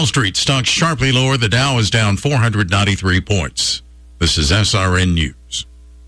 Wall Street stocks sharply lower. The Dow is down 493 points. This is SRN News.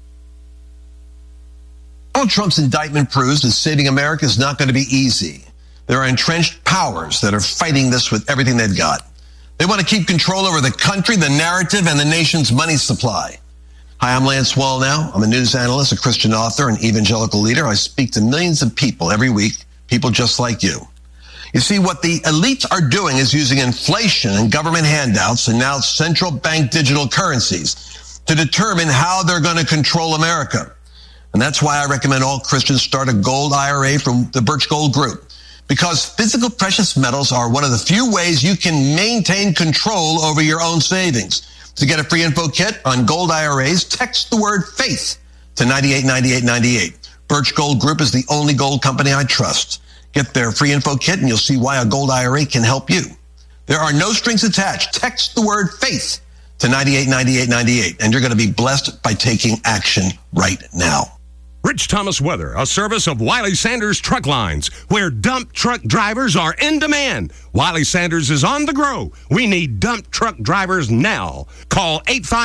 Donald Trump's indictment proves that saving America is not going to be easy. There are entrenched powers that are fighting this with everything they've got. They want to keep control over the country, the narrative, and the nation's money supply. Hi, I'm Lance Wallnau. I'm a news analyst, a Christian author, and evangelical leader. I speak to millions of people every week, people just like you. You see, what the elites are doing is using inflation and government handouts and now central bank digital currencies to determine how they're going to control America. And that's why I recommend all Christians start a gold IRA from the Birch Gold Group. Because physical precious metals are one of the few ways you can maintain control over your own savings. To get a free info kit on gold IRAs, text the word faith to 989898. Birch Gold Group is the only gold company I trust. Get their free info kit and you'll see why a gold IRA can help you. There are no strings attached. Text the word faith to 989898 and you're going to be blessed by taking action right now. Rich Thomas Weather, a service of Wiley Sanders Truck Lines, where dump truck drivers are in demand. Wiley Sanders is on the grow. We need dump truck drivers now. Call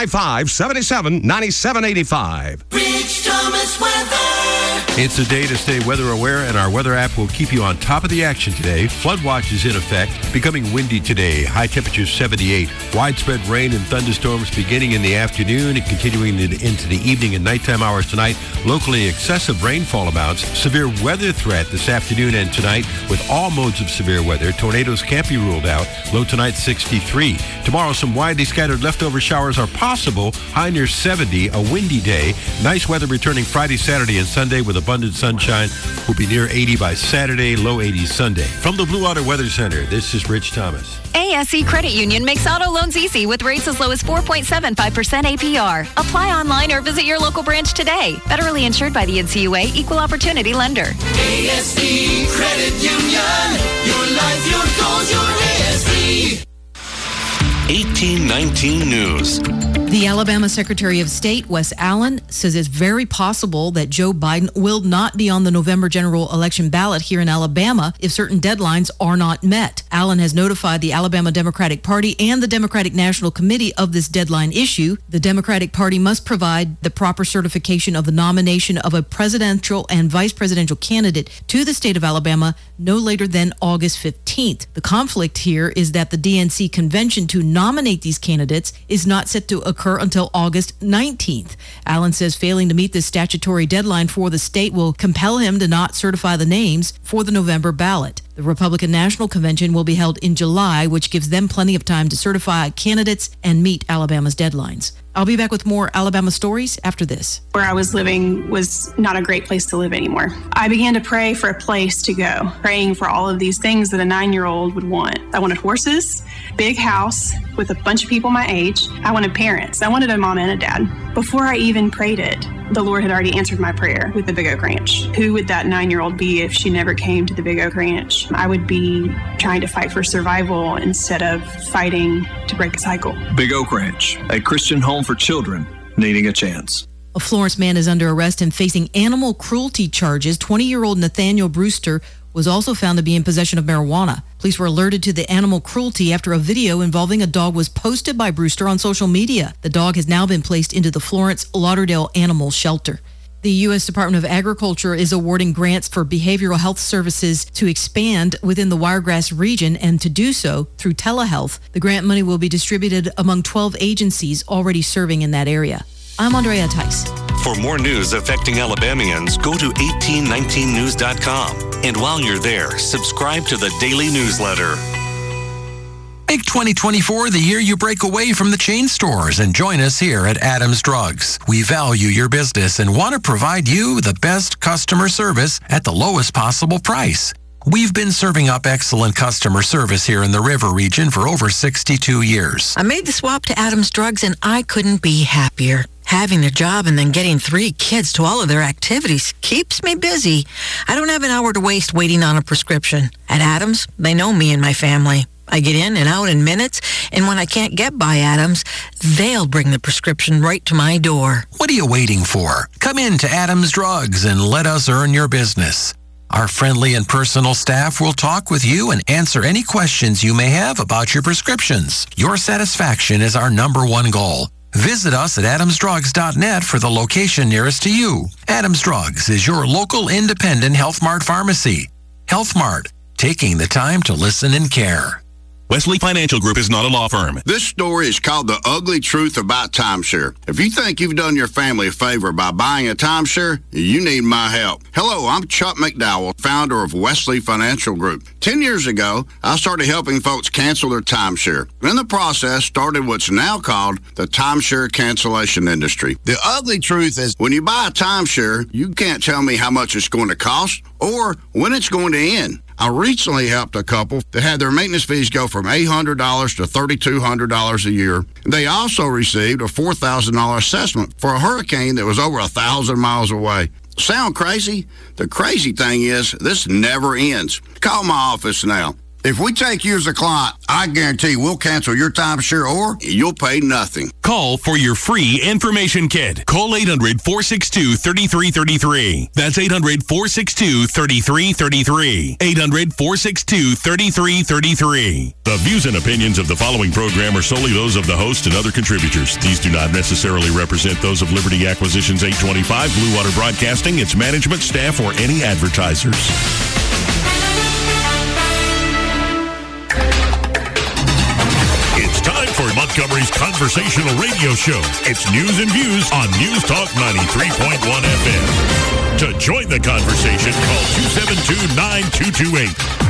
855-77-9785. Rich Thomas Weather. It's a day to stay weather aware, and our weather app will keep you on top of the action today. Flood watch is in effect, becoming windy today. High temperature 78. Widespread rain and thunderstorms beginning in the afternoon and continuing into the evening and nighttime hours tonight. Locally excessive rainfall amounts. Severe weather threat this afternoon and tonight with all modes of severe weather. Tornadoes can't be ruled out. Low tonight 63. Tomorrow some widely scattered leftover showers are possible. High near 70. A windy day. Nice weather returning Friday, Saturday, and Sunday with abundant sunshine. Will be near 80 by Saturday. Low 80s Sunday. From the Blue Water Weather Center, this is Rich Thomas. ASE Credit Union makes auto loans easy with rates as low as 4.75% APR. Apply online or visit your local branch today. Federally insured by the NCUA, Equal Opportunity Lender. ASE Credit Union. Your life, your goals, your ASE. 1819 News. The Alabama Secretary of State, Wes Allen, says it's very possible that Joe Biden will not be on the November general election ballot here in Alabama if certain deadlines are not met. Allen has notified the Alabama Democratic Party and the Democratic National Committee of this deadline issue. The Democratic Party must provide the proper certification of the nomination of a presidential and vice presidential candidate to the state of Alabama no later than August 15th. The conflict here is that the DNC convention to nominate these candidates is not set to occur until August 19th. Allen says failing to meet this statutory deadline for the state will compel him to not certify the names for the November ballot. The Republican National Convention will be held in July, which gives them plenty of time to certify candidates and meet Alabama's deadlines. I'll be back with more Alabama stories after this. Where I was living was not a great place to live anymore. I began to pray for a place to go, praying for all of these things that a 9-year-old would want. I wanted horses, big house with a bunch of people my age. I wanted parents. I wanted a mom and a dad. Before I even prayed it, the Lord had already answered my prayer with the Big Oak Ranch. Who would that 9-year-old be if she never came to the Big Oak Ranch? I would be trying to fight for survival instead of fighting to break a cycle. Big Oak Ranch, a Christian home for children needing a chance. A Florence man is under arrest and facing animal cruelty charges. 20-year-old Nathaniel Brewster was also found to be in possession of marijuana. Police were alerted to the animal cruelty after a video involving a dog was posted by Brewster on social media. The dog has now been placed into the Florence Lauderdale Animal Shelter. The U.S. Department of Agriculture is awarding grants for behavioral health services to expand within the Wiregrass region and to do so through telehealth. The grant money will be distributed among 12 agencies already serving in that area. I'm Andrea Tice. For more news affecting Alabamians, go to 1819news.com. And while you're there, subscribe to the daily newsletter. Make 2024 the year you break away from the chain stores and join us here at Adams Drugs. We value your business and want to provide you the best customer service at the lowest possible price. We've been serving up excellent customer service here in the River region for over 62 years. I made the swap to Adams Drugs and I couldn't be happier. Having their job and then getting 3 kids to all of their activities keeps me busy. I don't have an hour to waste waiting on a prescription. At Adams, they know me and my family. I get in and out in minutes, and when I can't get by Adams, they'll bring the prescription right to my door. What are you waiting for? Come in to Adams Drugs and let us earn your business. Our friendly and personal staff will talk with you and answer any questions you may have about your prescriptions. Your satisfaction is our number one goal. Visit us at adamsdrugs.net for the location nearest to you. Adams Drugs is your local independent Health Mart pharmacy. Health Mart, taking the time to listen and care. Wesley Financial Group is not a law firm. This story is called The Ugly Truth About Timeshare. If you think you've done your family a favor by buying a timeshare, you need my help. Hello, I'm Chuck McDowell, founder of Wesley Financial Group. 10 years ago, I started helping folks cancel their timeshare. In the process, started what's now called the timeshare cancellation industry. The ugly truth is when you buy a timeshare, you can't tell me how much it's going to cost or when it's going to end. I recently helped a couple that had their maintenance fees go from $800 to $3,200 a year. They also received a $4,000 assessment for a hurricane that was over 1,000 miles away. Sound crazy? The crazy thing is, this never ends. Call my office now. If we take you as a client, I guarantee we'll cancel your timeshare or you'll pay nothing. Call for your free information kit. Call 800-462-3333. That's 800-462-3333. 800-462-3333. The views and opinions of the following program are solely those of the host and other contributors. These do not necessarily represent those of Liberty Acquisitions 825, Blue Water Broadcasting, its management, staff, or any advertisers. It's time for Montgomery's conversational radio show. It's News and Views on News Talk 93.1 FM. To join the conversation, call 272-9228.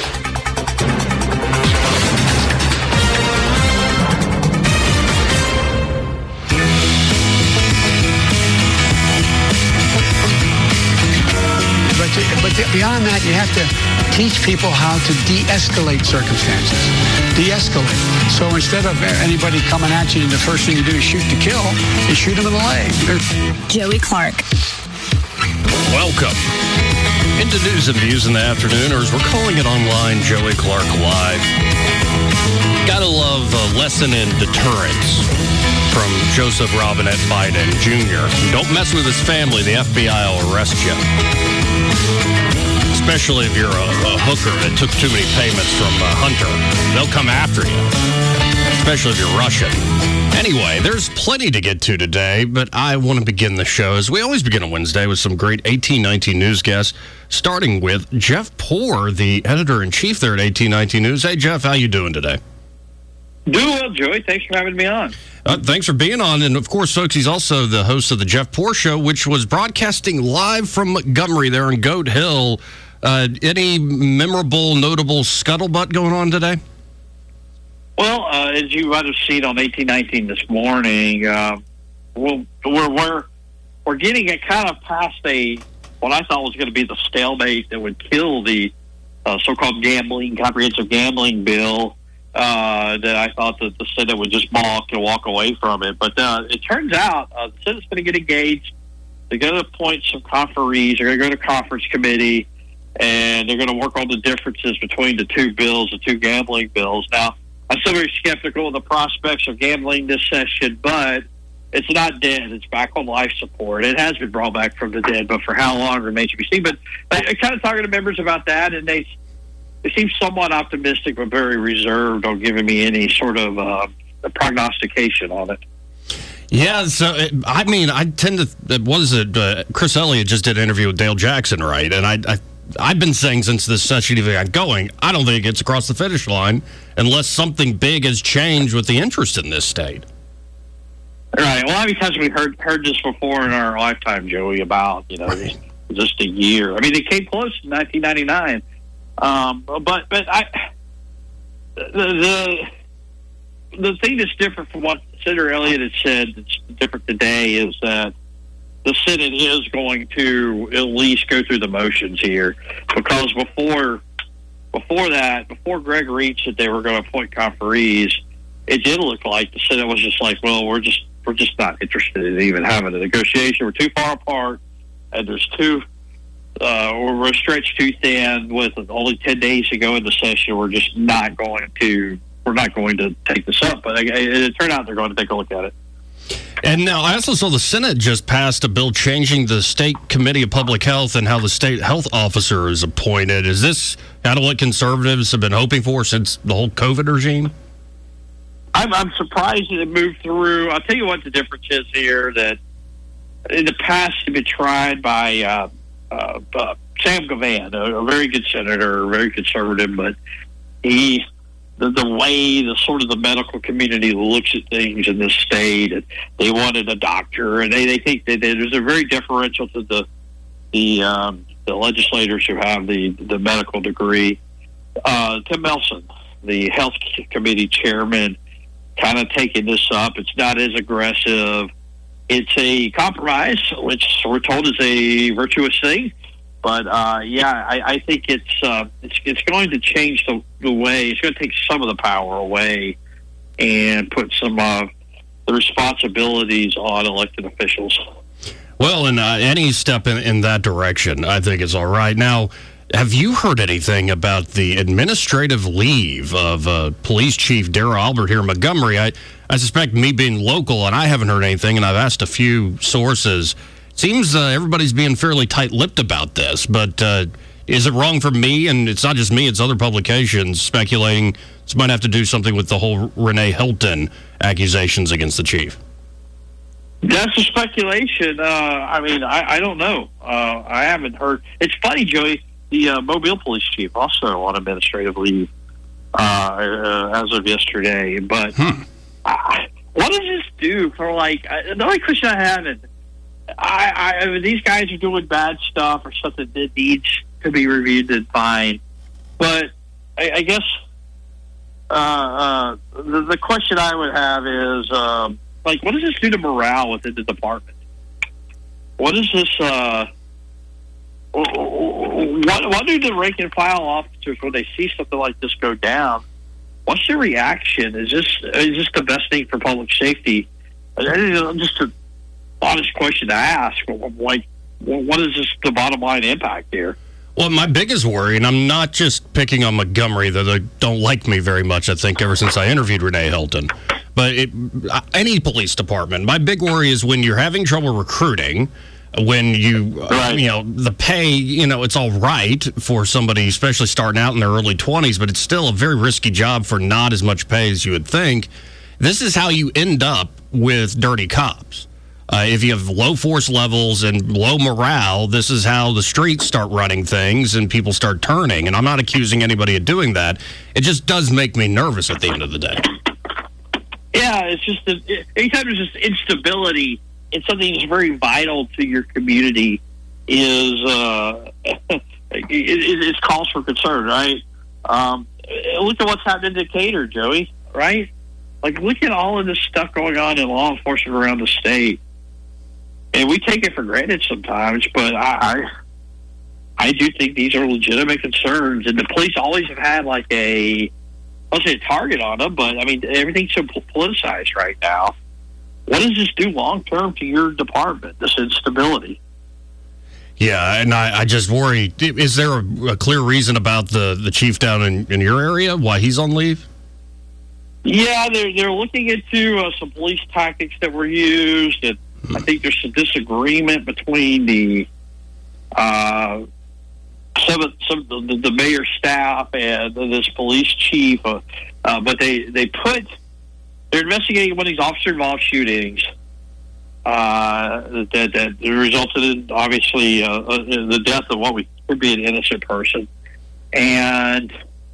But beyond that, you have to teach people how to de-escalate circumstances. De-escalate. So instead of anybody coming at you, the first thing you do is shoot to kill, you shoot them in the leg. Joey Clark. Welcome into News and Views in the afternoon, or as we're calling it online, Joey Clark Live. Gotta love a lesson in deterrence from Joseph Robinette Biden Jr. Don't mess with his family. The FBI will arrest you. Especially if you're a hooker that took too many payments from Hunter. They'll come after you. Especially if you're Russian. Anyway, there's plenty to get to today, but I want to begin the show, as we always begin on Wednesday, with some great 1819 News guests, starting with Jeff Poor, the editor-in-chief there at 1819 News. Hey, Jeff, how you doing today? Doing well, Joey. Thanks for having me on. Thanks for being on. And, of course, folks, he's also the host of the Jeff Poor Show, which was broadcasting live from Montgomery there in Goat Hill. Any memorable, notable scuttlebutt going on today? Well, as you might have seen on 1819 this morning, we're getting it kind of past what I thought was going to be the stalemate that would kill the so-called comprehensive gambling bill. That I thought that the Senate would just balk and walk away from it. But it turns out the Senate's going to get engaged. They're going to appoint some conferees. They're going to go to conference committee, and they're going to work on the differences between the two bills, the two gambling bills. Now, I'm still very skeptical of the prospects of gambling this session, but it's not dead. It's back on life support. It has been brought back from the dead, but for how long remains to be seen. But I kind of talking to members about that, and they seem somewhat optimistic, but very reserved on giving me any sort of a prognostication on it. Yeah, so, I tend to, Chris Elliott just did an interview with Dale Jackson, right? And I've been saying since this session even got going, I don't think it gets across the finish line unless something big has changed with the interest in this state. Right. Well, how many times have we heard this before in our lifetime, Joey, about, just a year? I mean, it came close in 1999. But the thing that's different from what Senator Elliott had said that's different today is that the Senate is going to at least go through the motions here, because before Greg reached that they were going to appoint conferees, it did look like the Senate was just like, well, we're just not interested in even having a negotiation. We're too far apart, and there's we're stretched too thin with only 10 days to go in the session. We're just not going to take this up. But it turned out they're going to take a look at it. And now I also saw the Senate just passed a bill changing the State Committee of Public Health and how the state health officer is appointed. Is this kind of what conservatives have been hoping for since the whole COVID regime? I'm surprised that it moved through. I'll tell you what the difference is here, that in the past it's been tried by Sam Govan, a very good senator, very conservative, but the way the medical community looks at things in this state, and they wanted a doctor, and they think that there's a very differential to the legislators who have the medical degree. Tim Melson, the health committee chairman, kind of taking this up. It's not as aggressive. It's a compromise, which we're told is a virtuous thing. But I think it's going to change the way. It's going to take some of the power away and put some of the responsibilities on elected officials. Well, and any step in that direction, I think, is all right. Now, have you heard anything about the administrative leave of Police Chief Darrell Albert here in Montgomery? I suspect, me being local, and I haven't heard anything, and I've asked a few sources. Seems everybody's being fairly tight-lipped about this, but is it wrong for me, and it's not just me, it's other publications speculating this might have to do something with the whole Renee Hilton accusations against the chief? That's a speculation. I don't know. I haven't heard. It's funny, Joey, the Mobile Police Chief also on administrative leave as of yesterday, but what does this do for, the only question I have is, I mean, these guys are doing bad stuff or something that needs to be reviewed, then fine. But I guess the question I would have is, what does this do to morale within the department? What is this? What do the rank and file officers, when they see something like this go down, what's their reaction? Is this the best thing for public safety? Just a honest question to ask. What is the bottom line impact here? Well, my biggest worry, and I'm not just picking on Montgomery, though they don't like me very much, I think, ever since I interviewed Renee Hilton, but any police department, my big worry is when you're having trouble recruiting, when the pay, it's all right for somebody, especially starting out in their early 20s, but it's still a very risky job for not as much pay as you would think. This is how you end up with dirty cops. If you have low force levels and low morale, this is how the streets start running things and people start turning. And I'm not accusing anybody of doing that. It just does make me nervous at the end of the day. Yeah, it's just anytime there's just instability in something that's very vital to your community is cause for concern, right? Look at what's happening in Decatur, Joey, right? Look at all of this stuff going on in law enforcement around the state. And we take it for granted sometimes, but I do think these are legitimate concerns. And the police always have had I'll say a target on them, but I mean, everything's so politicized right now. What does this do long term to your department, this instability? Yeah, and I just worry, is there a clear reason about the chief down in your area, why he's on leave? Yeah, they're looking into some police tactics that were used, and I think there's some disagreement between the mayor's staff and this police chief. But they're investigating one of these officer-involved shootings that resulted in, obviously, the death of what could be an innocent person, and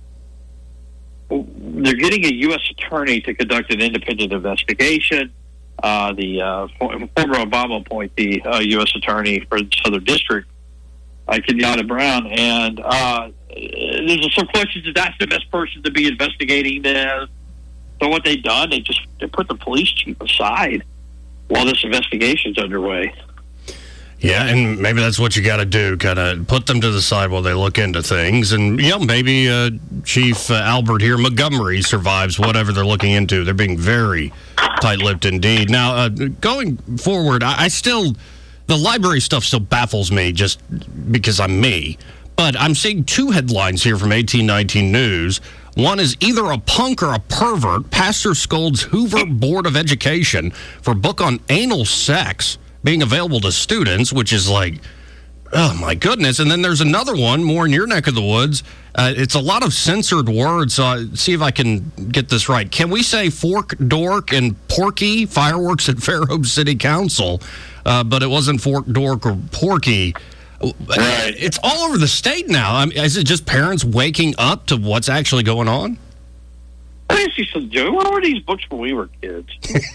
they're getting a U.S. attorney to conduct an independent investigation. The former Obama appointee, U.S. attorney for the Southern District, Kenyatta Brown, and there's some questions that that's the best person to be investigating this. So what they've done, they put the police chief aside while this investigation's underway. Yeah, and maybe that's what you got to do, kind of put them to the side while they look into things. And, maybe Chief Albert here, Montgomery, survives whatever they're looking into. They're being very tight-lipped indeed. Now, going forward, the library stuff still baffles me just because I'm me. But I'm seeing two headlines here from 1819 News. One is either a punk or a pervert. Pastor scolds Hoover Board of Education for book on anal sex being available to students, which is like, oh my goodness. And then there's another one more in your neck of the woods. It's a lot of censored words. So see if I can get this right. Can we say fork, dork, and porky fireworks at Fairhope City Council? But it wasn't fork, dork, or porky. Right. It's all over the state now. I mean, is it just parents waking up to what's actually going on? I ask you something, Joe. What were these books when we were kids?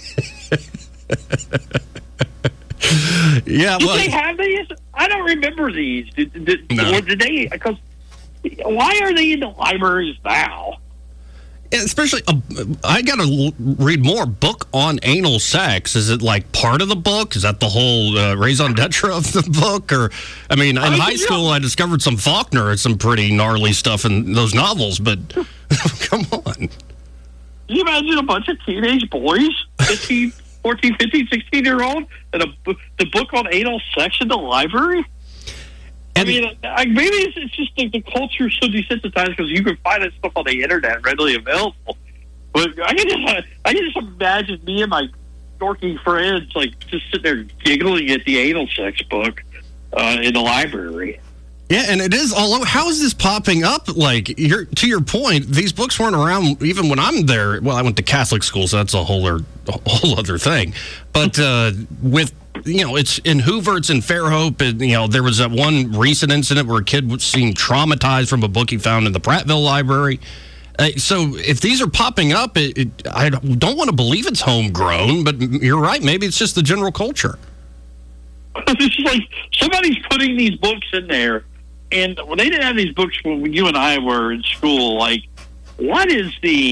Yeah, Did they have these? I don't remember these. No. Or did they? Because why are they in the libraries now? Especially, I got to read more. Book on anal sex. Is it like part of the book? Is that the whole raison d'etre of the book? Or, I mean, in high school, I discovered some Faulkner and some pretty gnarly stuff in those novels, but come on. Can you imagine a bunch of teenage boys, 15, 14, 15, 16-year-old, and the book on anal sex in the library? I mean, maybe it's just the culture so desensitized because you can find that stuff on the internet readily available. But I can just imagine me and my dorky friends like just sitting there giggling at the anal sex book in the library. Yeah, and it is all over. How is this popping up? Like, to your point, these books weren't around even when I'm there. Well, I went to Catholic school, so that's a whole other thing. But with, it's in Hoover, it's in Fairhope, and, there was that one recent incident where a kid was seen traumatized from a book he found in the Prattville Library. So if these are popping up, I don't want to believe it's homegrown, but you're right. Maybe it's just the general culture. It's like somebody's putting these books in there. And when they didn't have these books when you and I were in school, like, what is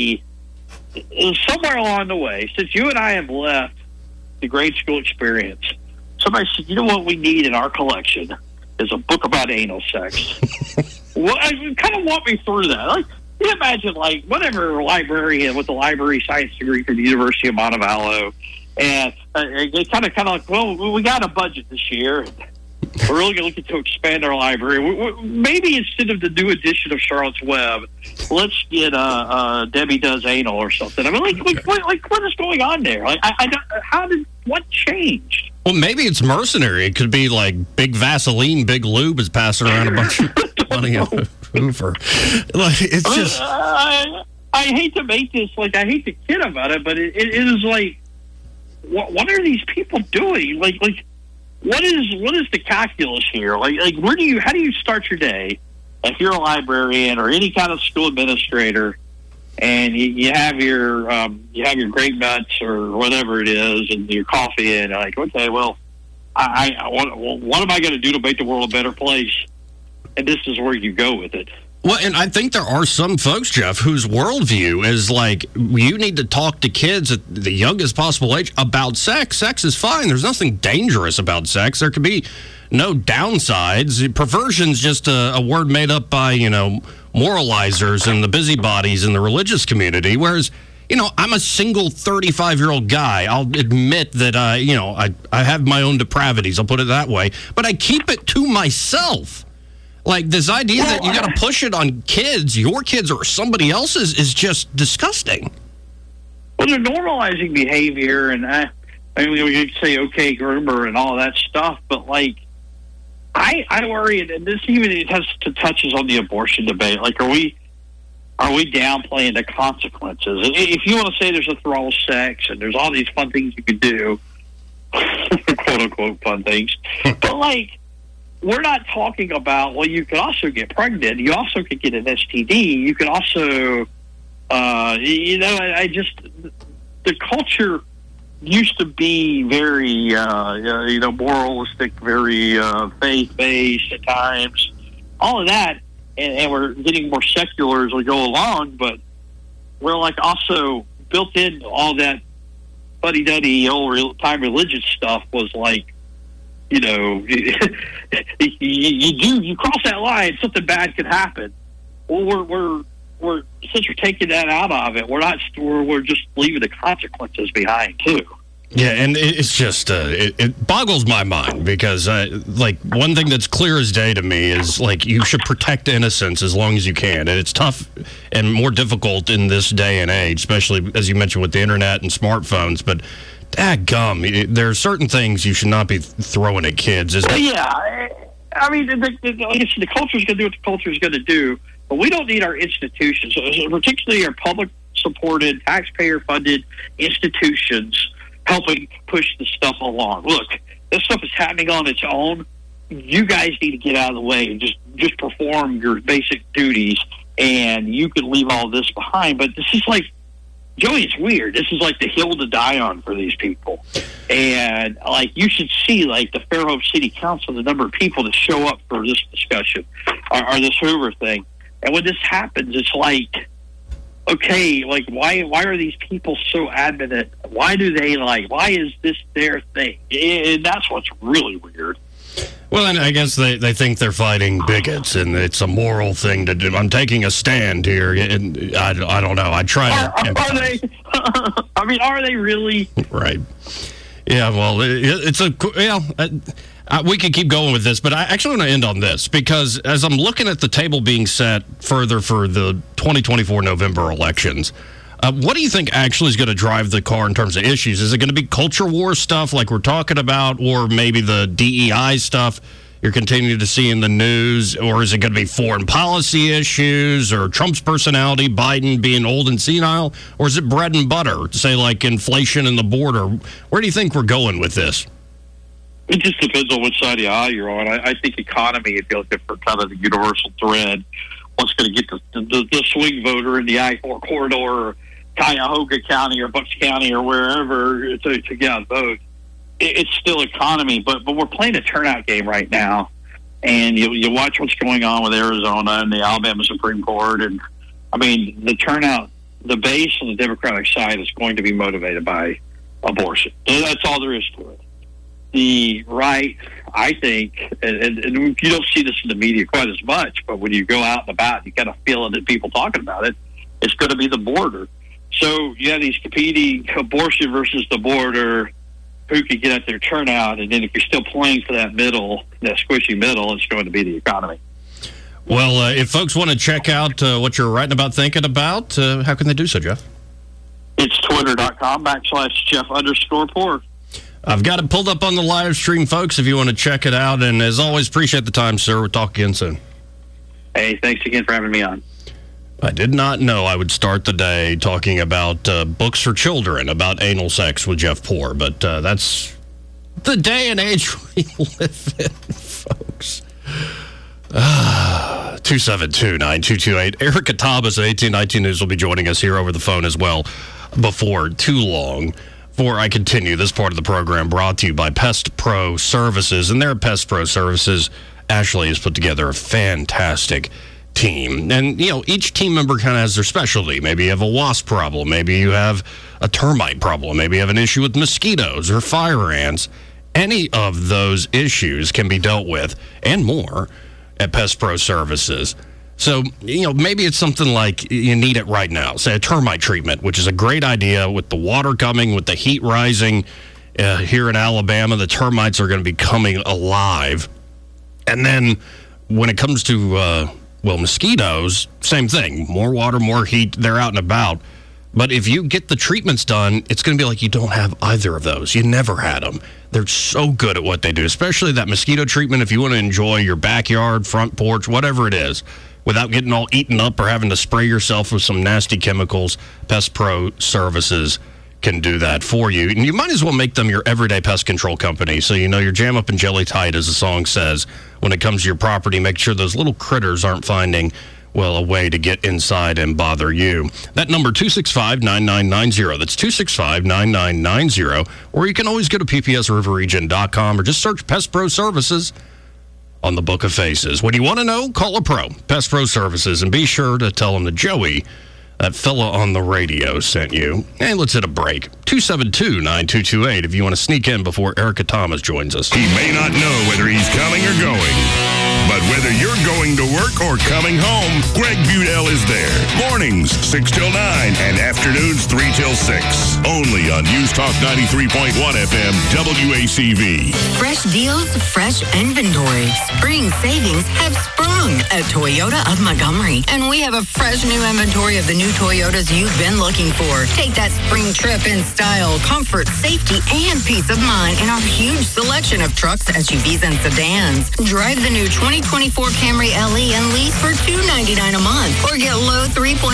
somewhere along the way, since you and I have left the grade school experience, somebody said, you know what we need in our collection is a book about anal sex. Well, kind of walk me through that. Like, you imagine, like, whatever librarian with a library science degree from the University of Montevallo, and they kind of like, well, we got a budget this year. We're really looking to expand our library. Maybe instead of the new edition of Charlotte's Web, let's get Debbie Does Anal or something. I mean, what is going on there? Like, what changed? Well, maybe it's mercenary. It could be like Big Vaseline, Big Lube is passing around a bunch of money on Hoover. Like, it's just. I hate to make this, like, I hate to kid about it, but it is like, what are these people doing? Like. What is the calculus here? Like how do you start your day if you're a librarian or any kind of school administrator, and you have your grape nuts or whatever it is and your coffee, and like, okay, well, what am I going to do to make the world a better place? And this is where you go with it. Well, and I think there are some folks, Jeff, whose worldview is like, you need to talk to kids at the youngest possible age about sex. Sex is fine. There's nothing dangerous about sex. There could be no downsides. Perversion's just a word made up by, moralizers and the busybodies in the religious community. Whereas, I'm a single 35-year-old guy. I'll admit that, I have my own depravities. I'll put it that way. But I keep it to myself. Like, this idea that you got to push it on kids, your kids or somebody else's, is just disgusting. Well, they're normalizing behavior, and I mean, we could say, okay, groomer and all that stuff, but, like, I worry, and this even touches on the abortion debate. Like, are we downplaying the consequences? If you want to say there's a thrall sex and there's all these fun things you could do, quote-unquote fun things, but, like, we're not talking about, well, you can also get pregnant. You also could get an STD. You can also, the culture used to be very, moralistic, very faith-based at times, all of that. And we're getting more secular as we go along, but we're like also built in all that fuddy-duddy old-time religious stuff was like, you cross that line, something bad could happen. Well, we're since we're taking that out of it, we're just leaving the consequences behind too. Yeah, and it's just, it boggles my mind because, like, one thing that's clear as day to me is, like, you should protect innocence as long as you can. And it's tough and more difficult in this day and age, especially, as you mentioned, with the internet and smartphones. But, dadgum, there are certain things you should not be throwing at kids. Yeah, I mean, the culture is going to do what the culture is going to do, but we don't need our institutions, particularly our public-supported, taxpayer-funded institutions, helping push the stuff along. Look, this stuff is happening on its own. You guys need to get out of the way and just perform your basic duties, and you can leave all this behind. But this is like, Joey, it's weird. This is like the hill to die on for these people. And, like, you should see, like, the Fairhope City Council, the number of people that show up for this discussion or this Hoover thing. And when this happens, it's like, okay, like, why are these people so adamant? Why is this their thing? And that's what's really weird. Well, and I guess they think they're fighting bigots, and it's a moral thing to do. I'm taking a stand here, and I don't know. I try to... Are they? I mean, are they really? Right. Yeah, well, it's a... we could keep going with this, but I actually want to end on this, because as I'm looking at the table being set further for the 2024 November elections, what do you think actually is going to drive the car in terms of issues? Is it going to be culture war stuff like we're talking about, or maybe the DEI stuff you're continuing to see in the news, or is it going to be foreign policy issues, or Trump's personality, Biden being old and senile, or is it bread and butter, say like inflation and the border? Where do you think we're going with this? It just depends on which side of the aisle you're on. I think economy, if you're looking for kind of the universal thread, what's going to get the swing voter in the I-4 corridor, or Cuyahoga County or Bucks County or wherever to get out vote. It's still economy, but we're playing a turnout game right now. And you watch what's going on with Arizona and the Alabama Supreme Court. And, I mean, the turnout, the base on the Democratic side is going to be motivated by abortion. That's all there is to it. The right, I think, and you don't see this in the media quite as much, but when you go out and about, you kind of feel it in people talking about it, it's going to be the border. So you have these competing, abortion versus the border, who can get at their turnout, and then if you're still playing for that middle, that squishy middle, it's going to be the economy. Well, if folks want to check out what you're writing about, thinking about, how can they do so, Jeff? It's twitter.com/Jeff_Poor. I've got it pulled up on the live stream, folks, if you want to check it out. And as always, appreciate the time, sir. We'll talk again soon. Hey, thanks again for having me on. I did not know I would start the day talking about books for children, about anal sex with Jeff Poor, but that's the day and age we live in, folks. 272-9228. Erica Thomas at 1819 News will be joining us here over the phone as well before too long. Before I continue, this part of the program brought to you by Pest Pro Services. And there at Pest Pro Services, Ashley has put together a fantastic team. And, you know, each team member kind of has their specialty. Maybe you have a wasp problem. Maybe you have a termite problem. Maybe you have an issue with mosquitoes or fire ants. Any of those issues can be dealt with and more at Pest Pro Services. So, you know, maybe it's something like you need it right now. Say a termite treatment, which is a great idea with the water coming, with the heat rising here in Alabama. The termites are going to be coming alive. And then when it comes to, mosquitoes, same thing. More water, more heat, they're out and about. But if you get the treatments done, it's going to be like you don't have either of those. You never had them. They're so good at what they do, especially that mosquito treatment if you want to enjoy your backyard, front porch, whatever it is, without getting all eaten up or having to spray yourself with some nasty chemicals. Pest Pro Services can do that for you. And you might as well make them your everyday pest control company. So you know you're jam up and jelly tight, as the song says. When it comes to your property, make sure those little critters aren't finding, well, a way to get inside and bother you. That number, 265-9990. That's 265-9990. Or you can always go to ppsriverregion.com or just search Pest Pro Services on the Book of Faces. When you want to know, call a pro, Pest Pro Services, and be sure to tell them that Joey, that fella on the radio, sent you. And let's hit a break. 272-9228 if you want to sneak in before Erica Thomas joins us. He may not know whether he's coming or going, But whether you're going to work or coming home, Greg Budell is there. Mornings, 6 till 9, and afternoons, 3 till 6. Only on News Talk 93.1 FM, WACV. Fresh deals, fresh inventory. Spring savings have sprung at Toyota of Montgomery. And we have a fresh new inventory of the new Toyotas you've been looking for. Take that spring trip in style, comfort, safety, and peace of mind in our huge selection of trucks, SUVs, and sedans. Drive the new 2024 Camry LE and lease for $299 a month. Or get low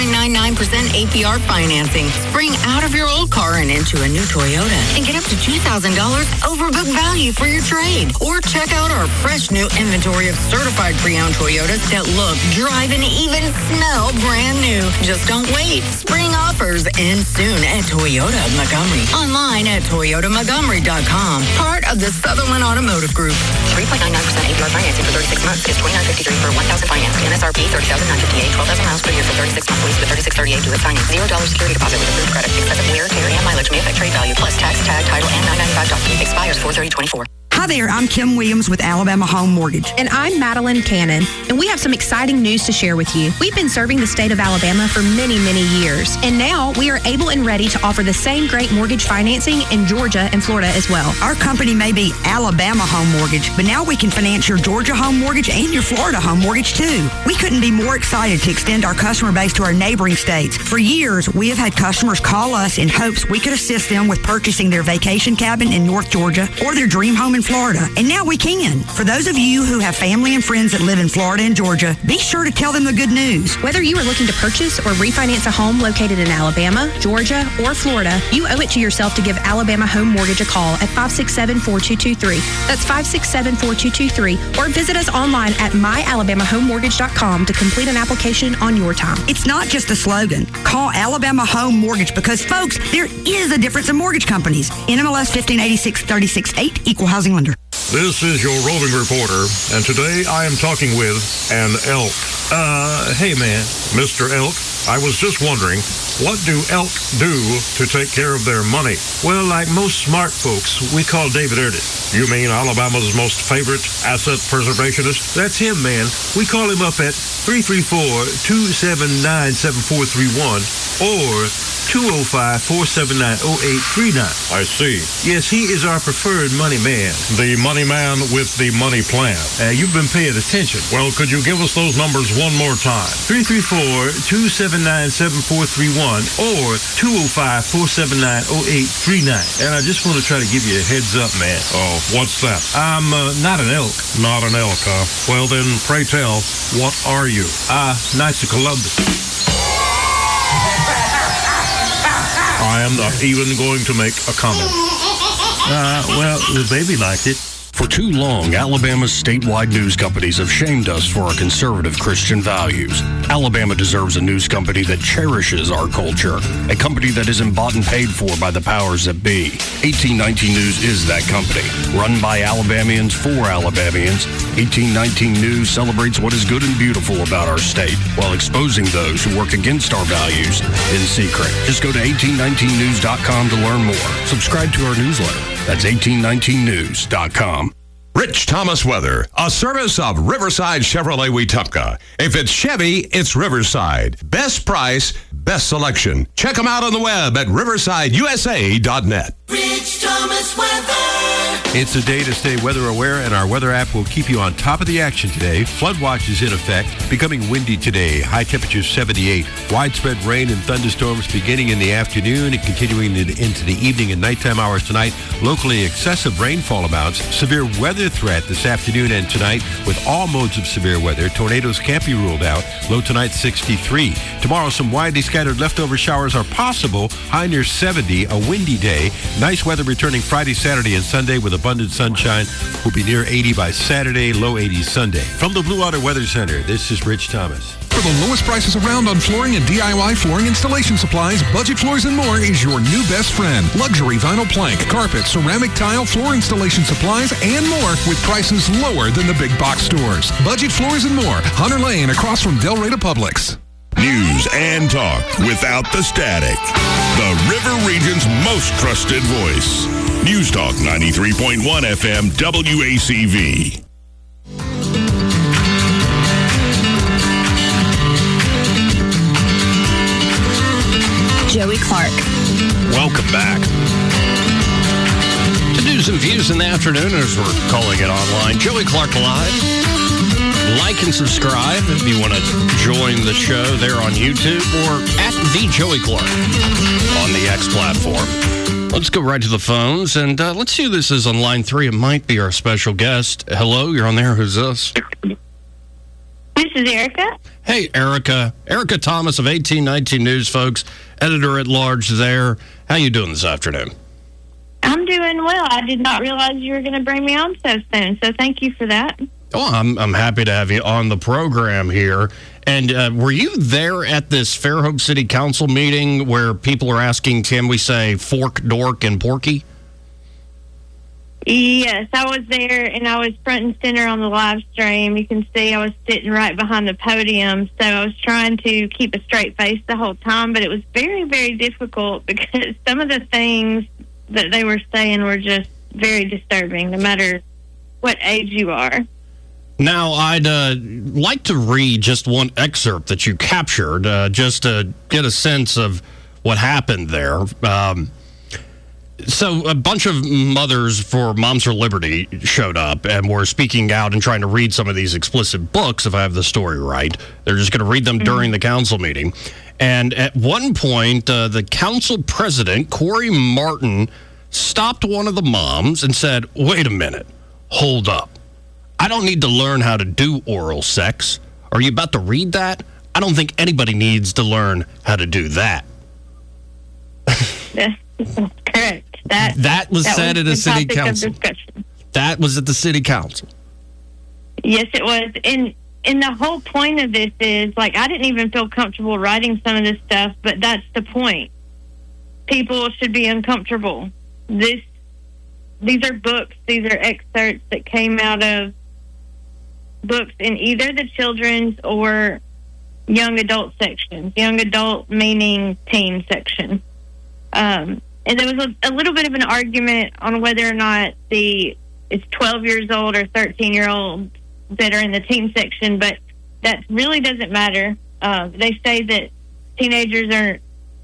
3.99% APR financing. Spring out of your old car and into a new Toyota. And get up to $2,000 overbook value for your trade. Or check out our fresh new inventory of certified pre-owned Toyotas that look, drive, and even smell brand new. Just don't wait. Spring offers end soon at Toyota of Montgomery. Online at toyotamontgomery.com. Part of the Sutherland Automotive Group. 3.99% APR financing for 36 months is $29.53 for 1,000 financed. MSRP $30,958. 12,000 miles per year for 36 months. Lease with 3638 due at signing. $0 security deposit with approved credit. Excessive wear, tear, and mileage may affect trade value. Plus tax, tag, title, and $995 document. Expires 4/30/24. Hi there, I'm Kim Williams with Alabama Home Mortgage. And I'm Madeline Cannon, and we have some exciting news to share with you. We've been serving the state of Alabama for many, many years, and now we are able and ready to offer the same great mortgage financing in Georgia and Florida as well. Our company may be Alabama Home Mortgage, but now we can finance your Georgia home mortgage and your Florida home mortgage too. We couldn't be more excited to extend our customer base to our neighboring states. For years, we have had customers call us in hopes we could assist them with purchasing their vacation cabin in North Georgia or their dream home in Florida. And now we can. For those of you who have family and friends that live in Florida and Georgia, be sure to tell them the good news. Whether you are looking to purchase or refinance a home located in Alabama, Georgia, or Florida, you owe it to yourself to give Alabama Home Mortgage a call at 567-4223. That's 567-4223. Or visit us online at myalabamahomemortgage.com to complete an application on your time. It's not just a slogan. Call Alabama Home Mortgage because, folks, there is a difference in mortgage companies. NMLS 1586-368, Equal Housing Lender. This is your roving reporter, and today I am talking with an elk. Hey man, Mr. Elk, I was just wondering, what do elk do to take care of their money? Well, like most smart folks, we call David Erdit. You mean Alabama's most favorite asset preservationist? That's him, man. We call him up at 334-279-7431 or 205-479-0839. I see. Yes, he is our preferred money man. The money man with the money plan. You've been paying attention. Well, could you give us those numbers one more time? 334-279-7431 or 205-479-0839. And I just want to try to give you a heads up, man. Oh, what's that? I'm not an elk. Not an elk, huh? Well, then, pray tell, what are you? Knights of Columbus. I am not even going to make a comment. Well, the baby liked it. For too long, Alabama's statewide news companies have shamed us for our conservative Christian values. Alabama deserves a news company that cherishes our culture, a company that isn't bought and paid for by the powers that be. 1819 News is that company. Run by Alabamians for Alabamians, 1819 News celebrates what is good and beautiful about our state while exposing those who work against our values in secret. Just go to 1819news.com to learn more. Subscribe to our newsletter. That's 1819news.com. Rich Thomas Weather, a service of Riverside Chevrolet Wetumpka. If it's Chevy, it's Riverside. Best price, best selection. Check them out on the web at riversideusa.net. Rich Thomas Weather. It's a day to stay weather aware, and our weather app will keep you on top of the action today. Flood watch is in effect, becoming windy today. High temperatures 78. Widespread rain and thunderstorms beginning in the afternoon and continuing into the evening and nighttime hours tonight. Locally excessive rainfall amounts. Severe weather threat this afternoon and tonight with all modes of severe weather. Tornadoes can't be ruled out. Low tonight 63. Tomorrow some widely scattered leftover showers are possible. High near 70. A windy day. Nice weather returning Friday, Saturday, and Sunday with abundant sunshine. Will be near 80 by Saturday, low 80s Sunday. From the Blue Water Weather Center, this is Rich Thomas. For the lowest prices around on flooring and DIY flooring installation supplies, Budget Floors & More is your new best friend. Luxury vinyl plank, carpet, ceramic tile, floor installation supplies, and more with prices lower than the big box stores. Budget Floors & More, Hunter Lane across from Del Rey Publix. News and talk without the static. The River Region's most trusted voice. News Talk 93.1 FM WACV. Joey Clark. Welcome back to News and Views in the afternoon, as we're calling it online. Joey Clark Live. Like and subscribe if you want to join the show there on YouTube or at the Joey Clark on the X platform. Let's go right to the phones, and let's see who this is on line 3. It might be our special guest. Hello, you're on there. Who's this? This is Erica. Hey, Erica. Erica Thomas of 1819 News, folks. Editor-at-large there. How you doing this afternoon? I'm doing well. I did not realize you were going to bring me on so soon, so thank you for that. Oh, I'm happy to have you on the program here. And were you there at this Fairhope City Council meeting where people are asking, can we say fork, dork, and porky? Yes, I was there, and I was front and center on the live stream. You can see I was sitting right behind the podium, so I was trying to keep a straight face the whole time, but it was very, very difficult because some of the things that they were saying were just very disturbing, no matter what age you are. Now, I'd like to read just one excerpt that you captured, just to get a sense of what happened there. So a bunch of mothers for Moms for Liberty showed up and were speaking out and trying to read some of these explicit books, if I have the story right. They're just going to read them during the council meeting. And at one point, the council president, Corey Martin, stopped one of the moms and said, wait a minute, hold up. I don't need to learn how to do oral sex. Are you about to read that? I don't think anybody needs to learn how to do that. That's correct. That was said at a city council. That was at the city council. Yes, it was. And the whole point of this is, like, I didn't even feel comfortable writing some of this stuff, but that's the point. People should be uncomfortable. These are books. These are excerpts that came out of books in either the children's or young adult sections. Young adult meaning teen section. And there was a little bit of an argument on whether or not it's 12 years old or 13-year-olds that are in the teen section, but that really doesn't matter. They say that teenagers are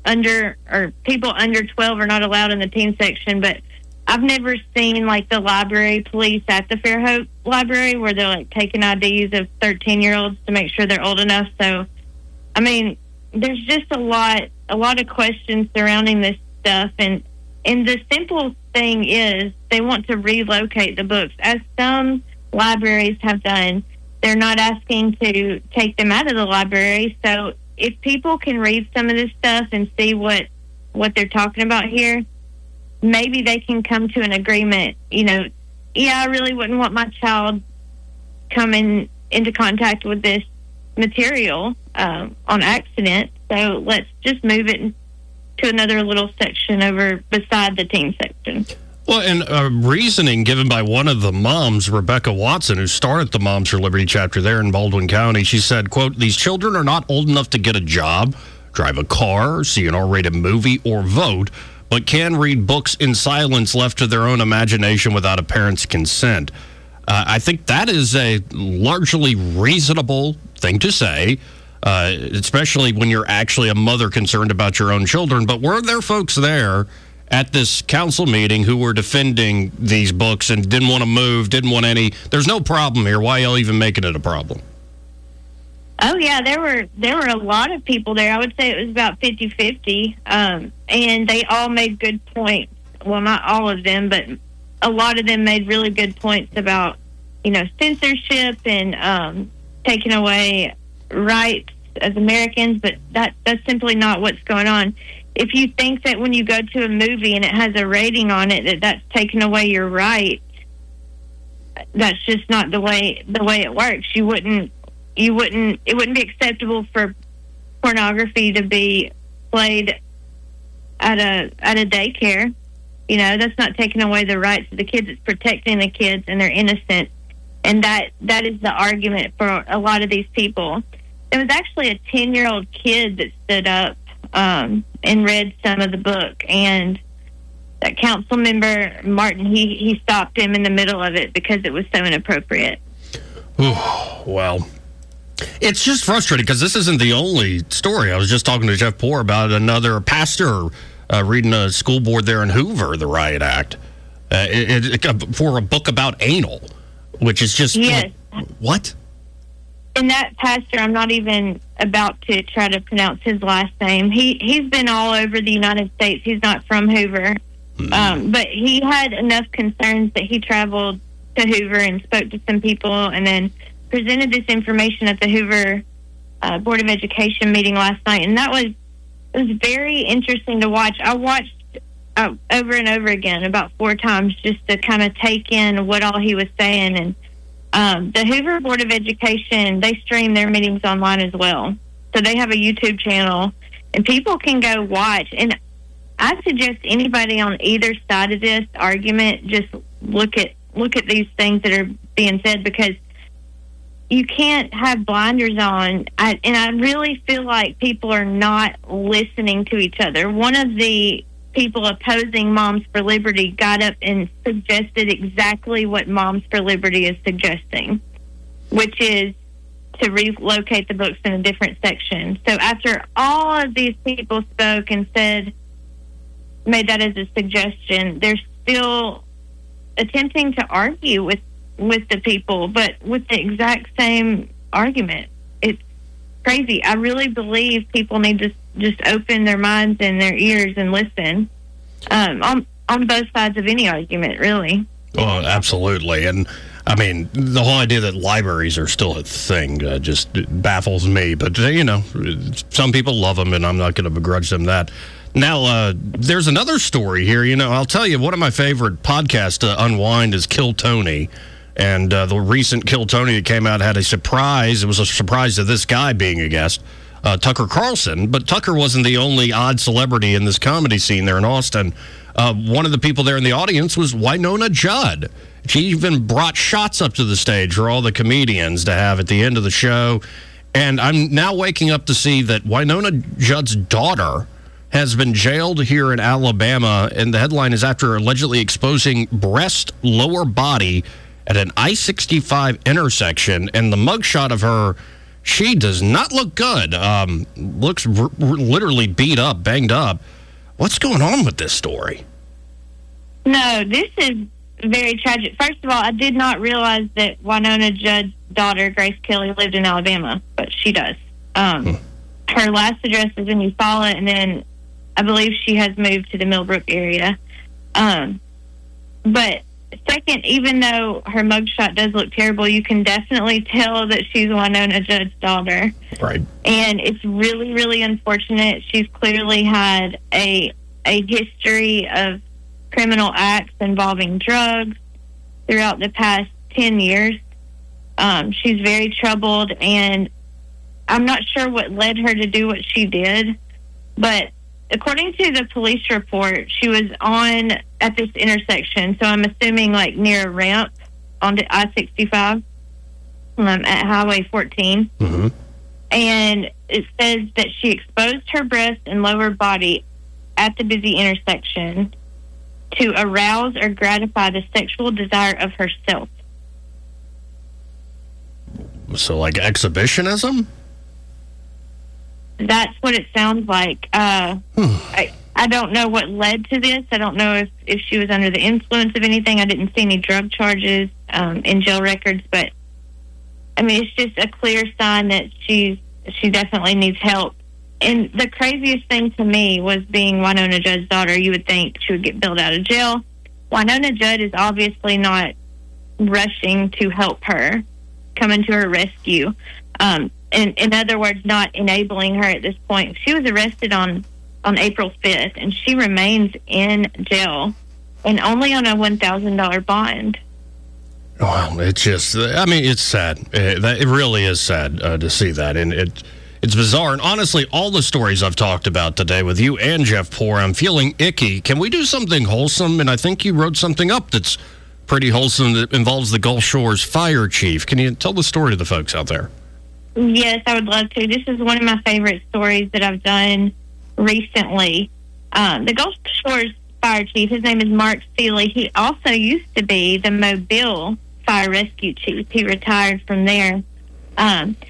people under 12 are not allowed in the teen section, but I've never seen, like, the library police at the Fairhope Library where they're, like, taking IDs of 13-year-olds to make sure they're old enough. So, I mean, there's just a lot of questions surrounding this stuff. And the simple thing is they want to relocate the books, as some libraries have done. They're not asking to take them out of the library. So if people can read some of this stuff and see what they're talking about here, maybe they can come to an agreement. You know, yeah, I really wouldn't want my child coming into contact with this material on accident, so let's just move it to another little section over beside the teen section. Well, and reasoning given by one of the moms, Rebecca Watson, who started the Moms for Liberty chapter there in Baldwin County, she said, quote, these children are not old enough to get a job, drive a car, see an R-rated movie, or vote, but can read books in silence left to their own imagination without a parent's consent. I think that is a largely reasonable thing to say, especially when you're actually a mother concerned about your own children. But were there folks there at this council meeting who were defending these books and didn't want to move, didn't want any? There's no problem here. Why y'all even making it a problem? Oh, yeah, there were a lot of people there. I would say it was about 50-50, and they all made good points. Well, not all of them, but a lot of them made really good points about, you know, censorship and taking away rights as Americans, but that's simply not what's going on. If you think that when you go to a movie and it has a rating on it, that's taking away your rights, that's just not the way it works. It wouldn't be acceptable for pornography to be played at a daycare. You know, that's not taking away the rights of the kids. It's protecting the kids, and they're innocent. And that is the argument for a lot of these people. There was actually a 10-year-old kid that stood up and read some of the book, and that council member, Martin, he stopped him in the middle of it because it was so inappropriate. Well, It's just frustrating because this isn't the only story. I was just talking to Jeff Poor about another pastor reading a school board there in Hoover, the Riot Act, for a book about anal, which is just Yes. what? And that pastor, I'm not even about to try to pronounce his last name. He's been all over the United States. He's not from Hoover. But he had enough concerns that he traveled to Hoover and spoke to some people and then presented this information at the Hoover Board of Education meeting last night. And it was very interesting to watch. I watched over and over again about 4 times just to kind of take in what all he was saying. And the Hoover Board of Education, they stream their meetings online as well. So they have a YouTube channel, and people can go watch. And I suggest anybody on either side of this argument just look at these things that are being said, because you can't have blinders on. And I really feel like people are not listening to each other. One of the people opposing Moms for Liberty got up and suggested exactly what Moms for Liberty is suggesting, which is to relocate the books in a different section. So after all of these people spoke and made that as a suggestion, they're still attempting to argue with the people, but with the exact same argument. It's crazy. I really believe people need to just open their minds and their ears and listen on both sides of any argument, really. Oh, absolutely. And I mean, the whole idea that libraries are still a thing just baffles me. But, some people love them, and I'm not going to begrudge them that. Now, there's another story here. I'll tell you, one of my favorite podcasts to unwind is Kill Tony. And the recent Kill Tony that came out had a surprise. It was a surprise to this guy being a guest, Tucker Carlson. But Tucker wasn't the only odd celebrity in this comedy scene there in Austin. One of the people there in the audience was Wynonna Judd. She even brought shots up to the stage for all the comedians to have at the end of the show. And I'm now waking up to see that Wynonna Judd's daughter has been jailed here in Alabama. And the headline is after allegedly exposing breast lower body at an I-65 intersection, and the mugshot of her, she does not look good. Looks literally beat up, banged up. What's going on with this story? No, this is very tragic. First of all, I did not realize that Wynonna Judd's daughter, Grace Kelly, lived in Alabama, but she does. Her last address is in Eufaula, and then I believe she has moved to the Millbrook area. But second, even though her mugshot does look terrible, you can definitely tell that she's Wynonna Judd's daughter. Right. And it's really, really unfortunate. She's clearly had a history of criminal acts involving drugs throughout the past 10 years. She's very troubled, and I'm not sure what led her to do what she did, but according to the police report, she was at this intersection, so I'm assuming like near a ramp onto I-65 at Highway 14. Mm-hmm. And it says that she exposed her breast and lower body at the busy intersection to arouse or gratify the sexual desire of herself. So like exhibitionism? That's what it sounds like. I don't know what led to this. I don't know if she was under the influence of anything. I didn't see any drug charges in jail records, but I mean, it's just a clear sign that she definitely needs help. And the craziest thing to me was being Wynonna Judd's daughter. You would think she would get bailed out of jail. Wynonna Judd is obviously not rushing to help her, coming to her rescue. In other words, not enabling her at this point. She was arrested on April 5th, and she remains in jail and only on a $1,000 bond. Well, it's just, I mean, it's sad. It really is sad to see that. And it's bizarre. And honestly, all the stories I've talked about today with you and Jeff Poor, I'm feeling icky. Can we do something wholesome? And I think you wrote something up that's pretty wholesome that involves the Gulf Shores fire chief. Can you tell the story to the folks out there? Yes, I would love to. This is one of my favorite stories that I've done recently. The Gulf Shores fire chief, his name is Mark Seeley. He also used to be the Mobile fire rescue chief. He retired from there.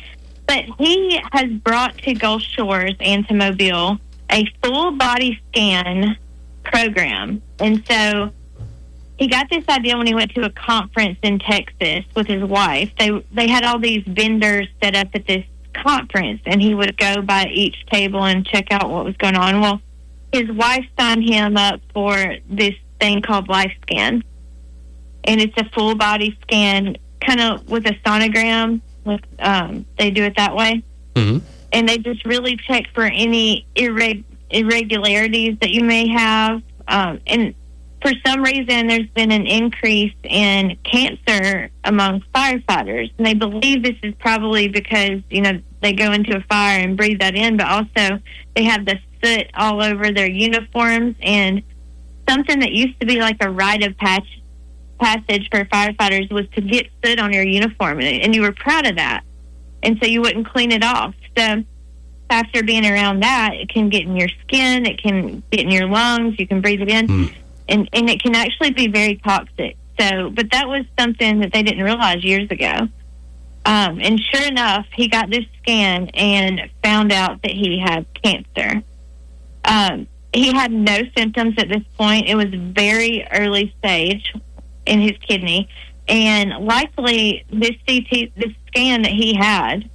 But he has brought to Gulf Shores and to Mobile a full body scan program. And so he got this idea when he went to a conference in Texas with his wife. They had all these vendors set up at this conference, and he would go by each table and check out what was going on. Well, his wife signed him up for this thing called LifeScan, and it's a full body scan, kind of with a sonogram. They do it that way, and they just really check for any irregularities that you may have. And for some reason, there's been an increase in cancer among firefighters, and they believe this is probably because they go into a fire and breathe that in, but also they have the soot all over their uniforms, and something that used to be like a rite of passage for firefighters was to get soot on your uniform, and you were proud of that, and so you wouldn't clean it off. So after being around that, it can get in your skin, it can get in your lungs, you can breathe it in, and it can actually be very toxic. So, but that was something that they didn't realize years ago. And sure enough, he got this scan and found out that he had cancer. He had no symptoms at this point. It was very early stage in his kidney, and likely this scan that he had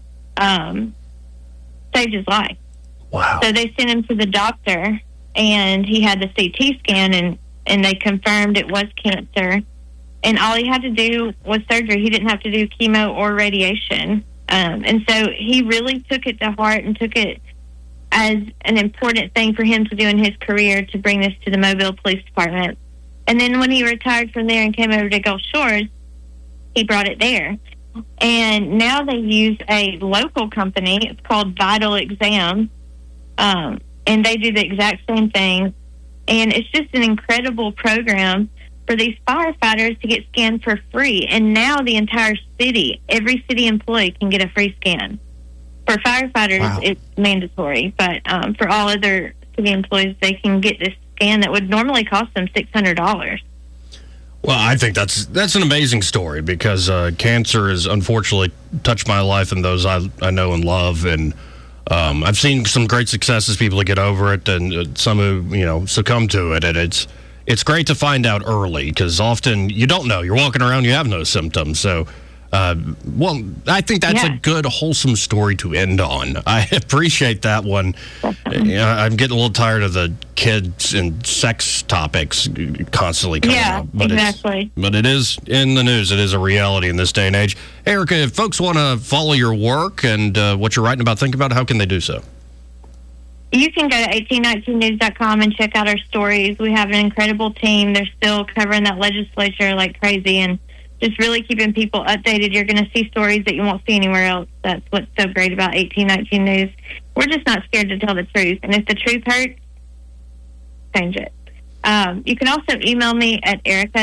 saved his life. Wow! So they sent him to the doctor, and he had the CT scan, and they confirmed it was cancer. And all he had to do was surgery. He didn't have to do chemo or radiation. And so he really took it to heart and took it as an important thing for him to do in his career, to bring this to the Mobile Police Department. And then when he retired from there and came over to Gulf Shores, he brought it there. And now they use a local company. It's called Vital Exam. And they do the exact same thing. And it's just an incredible program for these firefighters to get scanned for free. And now the entire city, every city employee can get a free scan. For firefighters, it's mandatory. But for all other city employees, they can get this scan that would normally cost them $600. Well, I think that's an amazing story, because cancer has unfortunately touched my life and those I know and love. And I've seen some great successes, people that get over it, and some who, succumb to it. And it's great to find out early, because often you don't know. You're walking around, you have no symptoms. So, I think that's a good, wholesome story to end on. I appreciate that one. I'm getting a little tired of the kids and sex topics constantly coming up. But exactly. But it is in the news. It is a reality in this day and age. Erica, if folks want to follow your work and what you're writing about, think about, how can they do so? You can go to 1819news.com and check out our stories. We have an incredible team. They're still covering that legislature like crazy and just really keeping people updated. You're going to see stories that you won't see anywhere else. That's what's so great about 1819 News. We're just not scared to tell the truth. And if the truth hurts, change it. You can also email me at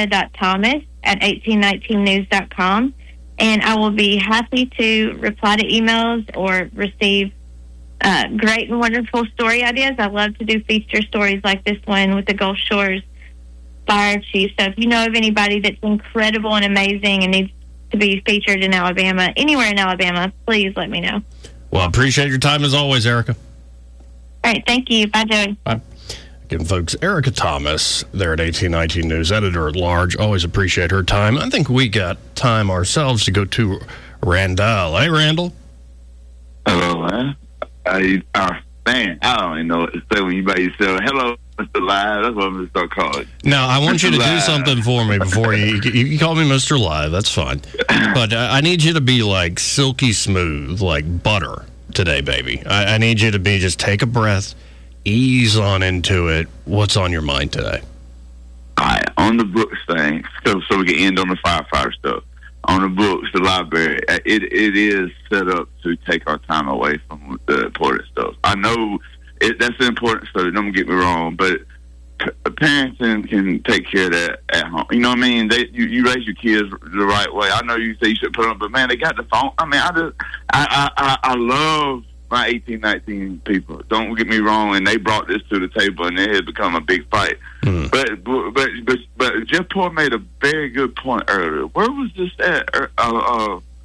erica.thomas@1819news.com, and I will be happy to reply to emails or receive great and wonderful story ideas. I love to do feature stories like this one with the Gulf Shores Fire Chief. So if you know of anybody that's incredible and amazing and needs to be featured in Alabama, anywhere in Alabama, please let me know. Well, I appreciate your time as always, Erica. All right, thank you. Bye, Joey. Bye. Again, folks, Erica Thomas there at 1819 News, editor-at-large. Always appreciate her time. I think we got time ourselves to go to Randall. Hey, Randall. Hello, man. Man, I don't even know what to say when you by yourself. Hello, Mr. Live. That's what I'm going to start calling. Now, I want you to do something for me before you can call me Mr. Live. That's fine. But I need you to be like silky smooth, like butter today, baby. I need you to be, just take a breath, ease on into it. What's on your mind today? All right, on the books thing, so we can end on the firefighter stuff. On the books, the library, it is set up to take our time away from the important stuff. I know that's the important stuff, don't get me wrong, but parents can take care of that at home. You know what I mean? You raise your kids the right way. I know you say you should put them, but man, they got the phone. I mean, I love my 1819 people. Don't get me wrong, and they brought this to the table, and it has become a big fight. But Jeff Poor made a very good point earlier. Where was this at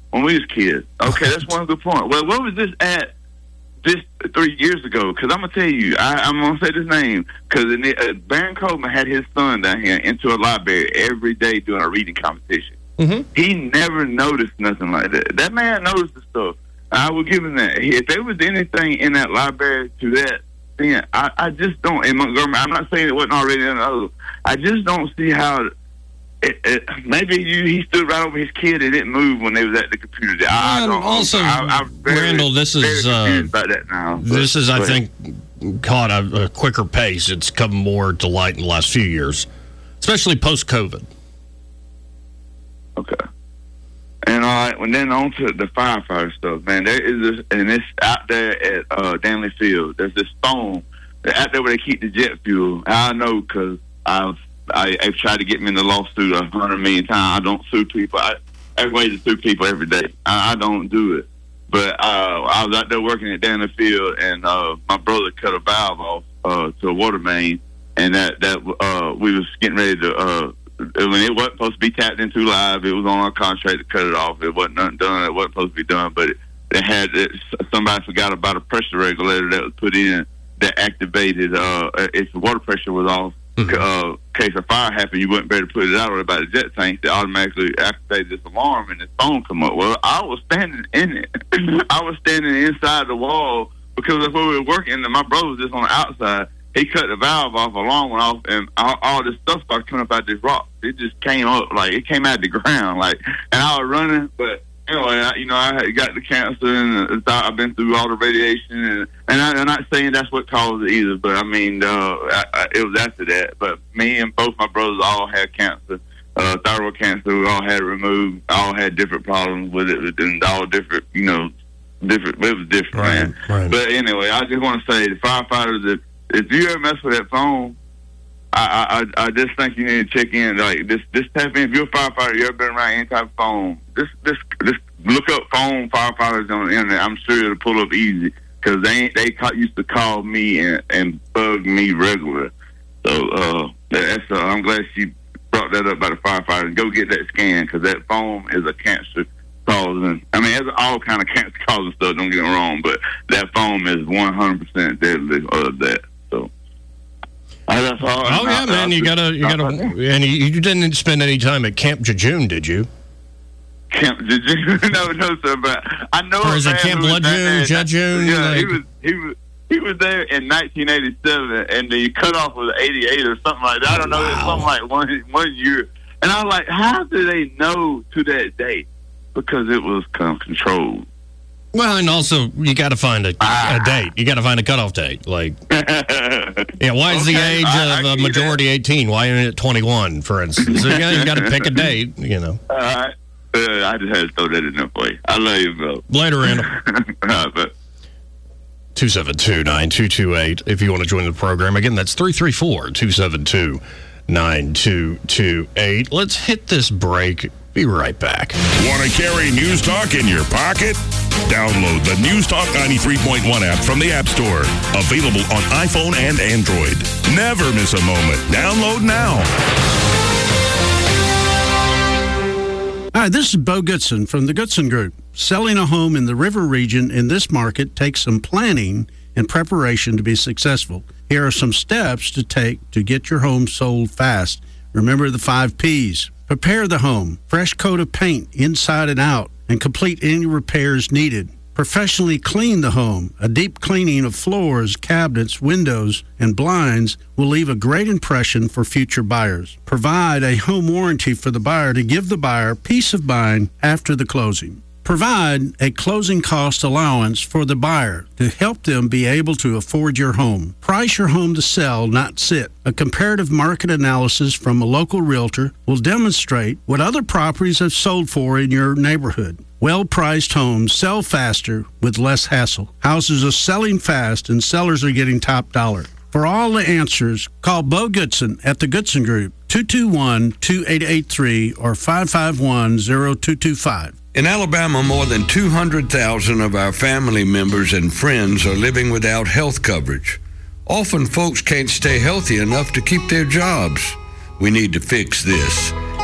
when we was kids. Okay, that's one good point. Well, what was this at this 3 years ago? Because I'm going to tell you, I'm going to say this name, because Baron Coleman had his son down here into a library every day doing a reading competition. Mm-hmm. He never noticed nothing like that. That man noticed the stuff. I will give him that. If there was anything in that library to that, then I just don't, in Montgomery, I'm not saying it wasn't already in the other. I just don't see how... maybe he stood right over his kid and didn't move when they was at the computer. Randall, this is confused about that now. This is, I think, caught a quicker pace. It's come more to light in the last few years, especially post-COVID. Okay. And all right, and then on to the firefighter stuff, man. There is this, and it's out there at Danley Field. There's this phone out there where they keep the jet fuel. I know because I've tried to get me in the lawsuit 100 million times. I don't sue people. I have ways to sue people every day. I don't do it. But I was out there working at Danley Field, and my brother cut a valve off to a water main, and that we was getting ready to. When it wasn't supposed to be tapped into live, it was on our contract to cut it off. It wasn't nothing done. It wasn't supposed to be done, but somebody forgot about a pressure regulator that was put in that activated. If the water pressure was off, in case a fire happened, you wouldn't be able to put it out about the jet tank. That automatically activated this alarm, and this phone come up. Well, I was standing in it. I was standing inside the wall because that's where we were working. And my brother was just on the outside. He cut the valve off, alarm went off, and all this stuff started coming up out this rock. It just came up, like, it came out of the ground, like, and I was running, but anyway, I had got the cancer, and I've been through all the radiation, and I'm not saying that's what caused it either, but I mean, it was after that. But me and both my brothers all had cancer, thyroid cancer. We all had it removed, all had different problems with it, and all different, different. It was different, man. Right. But anyway, I just want to say, the firefighters, if you ever mess with that phone, I just think you need to check in. Like this type of, if you're a firefighter, you ever been around any type of phone, just look up phone firefighters on the internet. I'm sure it'll pull up easy because they used to call me and bug me regular. So I'm glad she brought that up about the firefighters. Go get that scan because that phone is a cancer causing. I mean, there's all kind of cancer causing stuff. Don't get me wrong, but that foam is 100% deadly of that. So. That's all. Oh yeah, man! You gotta, and you didn't spend any time at Camp Jejune, did you? Camp Jejune? No, sir. But I know. Or is it Camp Jejune? Yeah, he was there in 1987, and the cutoff was 88 or something like that. I don't know. Wow. It was something like one year, and I was like, how do they know to that date? Because it was controlled. Well, and also you got to find a date. You got to find a cutoff date. Like, yeah, why is the age of a majority 18? Why isn't it 21, for instance? So you got to pick a date. I just had to throw that in there for you. I love you, bro. Later, Randall. 272-9228. If you want to join the program, again, that's 334-272-9228. Let's hit this break. Be right back. Want to carry News Talk in your pocket? Download the News Talk 93.1 app from the App Store. Available on iPhone and Android. Never miss a moment. Download now. Hi, this is Bo Goodson from the Goodson Group. Selling a home in the River region in this market takes some planning and preparation to be successful. Here are some steps to take to get your home sold fast. Remember the 5 Ps. Prepare the home, fresh coat of paint inside and out, and complete any repairs needed. Professionally clean the home. A deep cleaning of floors, cabinets, windows, and blinds will leave a great impression for future buyers. Provide a home warranty for the buyer to give the buyer peace of mind after the closing. Provide a closing cost allowance for the buyer to help them be able to afford your home. Price your home to sell, not sit. A comparative market analysis from a local realtor will demonstrate what other properties have sold for in your neighborhood. Well-priced homes sell faster with less hassle. Houses are selling fast and sellers are getting top dollar. For all the answers, call Bo Goodson at the Goodson Group, 221-2883 or 551-0225. In Alabama, more than 200,000 of our family members and friends are living without health coverage. Often folks can't stay healthy enough to keep their jobs. We need to fix this.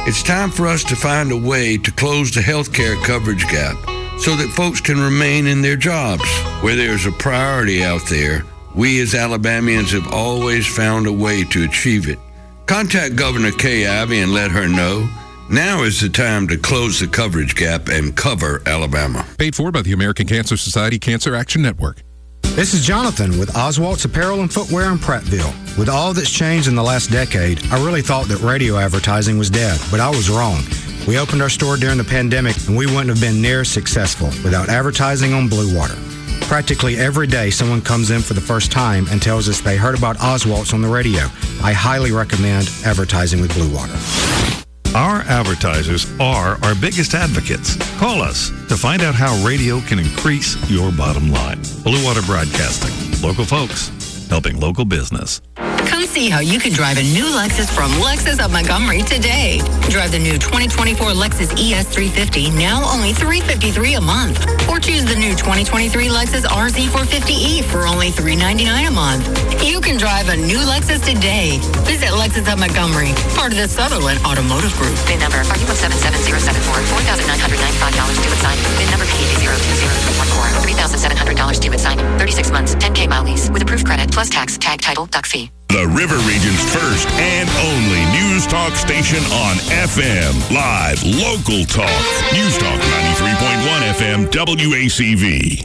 It's time for us to find a way to close the health care coverage gap so that folks can remain in their jobs. Where there's a priority out there, we as Alabamians have always found a way to achieve it. Contact Governor Kay Ivey and let her know. Now is the time to close the coverage gap and cover Alabama. Paid for by the American Cancer Society Cancer Action Network. This is Jonathan with Oswalt's Apparel and Footwear in Prattville. With all that's changed in the last decade, I really thought that radio advertising was dead, but I was wrong. We opened our store during the pandemic, and we wouldn't have been near successful without advertising on Blue Water. Practically every day, someone comes in for the first time and tells us they heard about Oswalt's on the radio. I highly recommend advertising with Blue Water. Our advertisers are our biggest advocates. Call us to find out how radio can increase your bottom line. Blue Water Broadcasting. Local folks helping local business. Come see how you can drive a new Lexus from Lexus of Montgomery today. Drive the new 2024 Lexus ES350, now only $353 a month. Or choose the new 2023 Lexus RZ450E for only $399 a month. You can drive a new Lexus today. Visit Lexus of Montgomery, part of the Sutherland Automotive Group. VIN number RU177074, $4,995 due at signing. VIN number PG02014, $3,700 due at signing. 36 months, 10K mile lease with approved credit plus tax, tag, title, duck fee. The River Region's first and only news talk station on FM. Live, local talk. News Talk 93.1 FM WACV.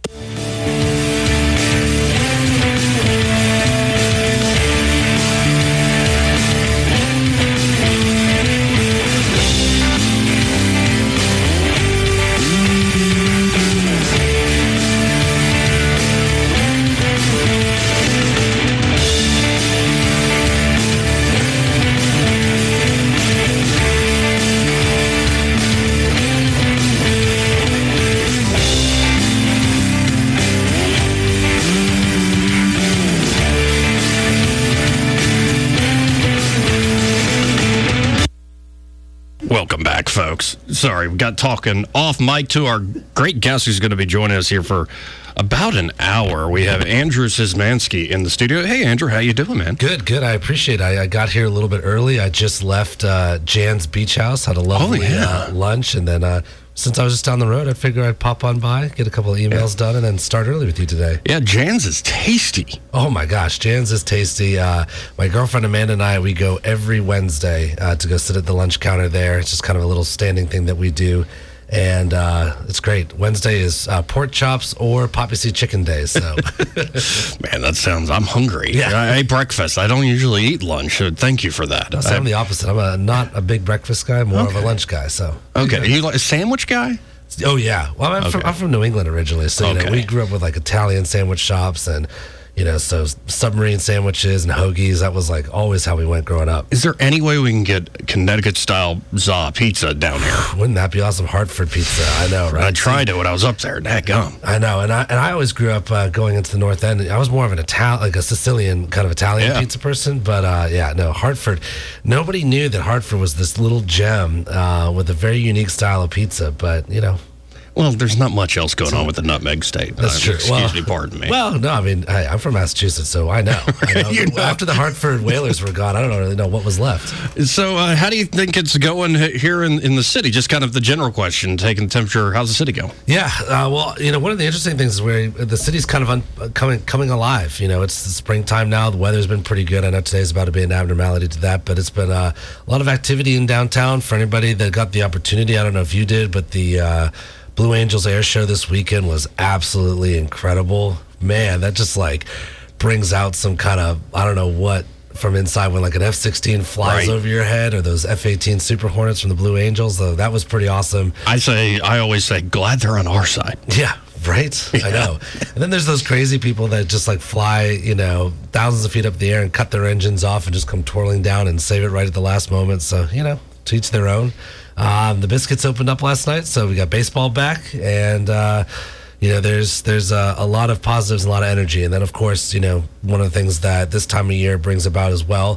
Welcome back, folks. Sorry, we got talking off mic to our great guest who's going to be joining us here for about an hour. We have Andrew Szymanski in the studio. Hey, Andrew, how you doing, man? Good. I appreciate it. I got here a little bit early. I just left Jan's Beach House, had a lovely lunch, and then since I was just down the road, I figured I'd pop on by, get a couple of emails done, and then start early with you today. Yeah, Jan's is tasty. Oh, my gosh. Jan's is tasty. My girlfriend Amanda and I, we go every Wednesday to go sit at the lunch counter there. It's just kind of a little standing thing that we do. And it's great. Wednesday is pork chops or poppy seed chicken days. So, man, that sounds. I'm hungry. Yeah. I ate breakfast. I don't usually eat lunch. So thank you for that. I'm the opposite. I'm not a big breakfast guy. More of a lunch guy. So, okay, are you like a sandwich guy? Oh yeah. Well, I'm from New England originally, so you know, we grew up with like Italian sandwich shops and. You know, so submarine sandwiches and hoagies, that was like always how we went growing up. Is there any way we can get Connecticut-style za pizza down here? Wouldn't that be awesome? Hartford pizza, I know, right? I tried it when I was up there. Dadgum. I know, and I always grew up going into the North End. I was more of an like a Sicilian kind of Italian pizza person, but Hartford. Nobody knew that Hartford was this little gem with a very unique style of pizza, but you know. Well, there's not much else going on with the nutmeg state. That's true. Excuse me, pardon me. Well, no, I mean, I'm from Massachusetts, so I know. You know. After the Hartford Whalers were gone, I don't really know what was left. So how do you think it's going here in the city? Just kind of the general question, taking the temperature, how's the city going? Yeah, well, you know, one of the interesting things is where the city's kind of coming alive. You know, it's the springtime now. The weather's been pretty good. I know today's about to be an abnormality to that, but it's been a lot of activity in downtown for anybody that got the opportunity. I don't know if you did, but the Blue Angels Air Show this weekend was absolutely incredible. Man, that just like brings out some kind of, I don't know what, from inside when like an F-16 flies over your head or those F-18 Super Hornets from the Blue Angels. That was pretty awesome. I always say, glad they're on our side. Yeah. Right? Yeah. I know. And then there's those crazy people that just like fly, you know, thousands of feet up in the air and cut their engines off and just come twirling down and save it right at the last moment. So, you know, to each their own. The Biscuits opened up last night, so we got baseball back, and you know, there's a lot of positives and a lot of energy. And then, of course, you know, one of the things that this time of year brings about as well